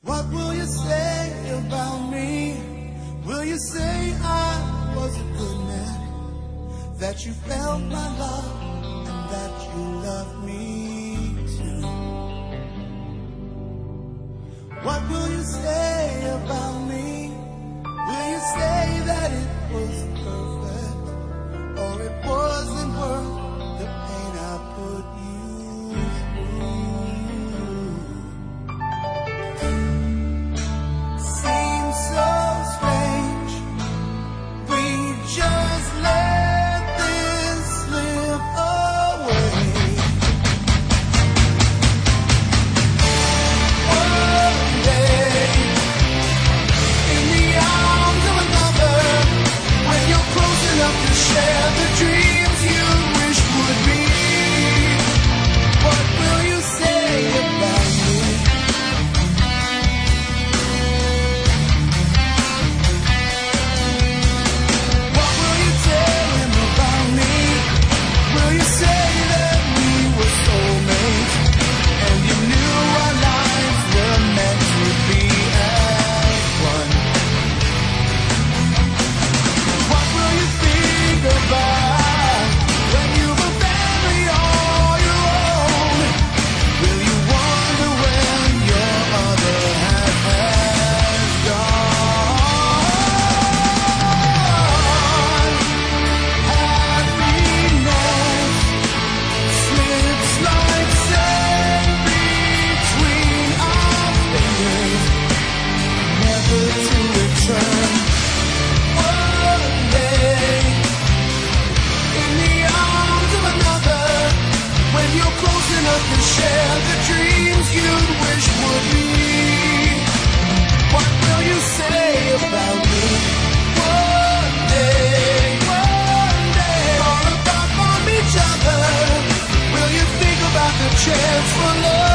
What will you say about me? Will you say I was a good man, that you felt my love and that you loved me too? What will you say about me? Will you say that it was perfect, or it wasn't worth the pain I put you through? Seems so strange, we just let this slip away. One day, in the arms of another, when you're close enough to share the dreams you wish would be. What will you say about me? What will you tell him about me? Will you say that we were soulmates, and you knew our lives were meant to be as one? What will you think about when you've a family all your own? Will you wonder when your other half has gone? Happiness slips like sand between our fingers, never to return. One day, in the arms of another, when you're close enough to share the dreams you'd wish would be. What will you say about me? One day, far apart from each other, will you think about the chance for love?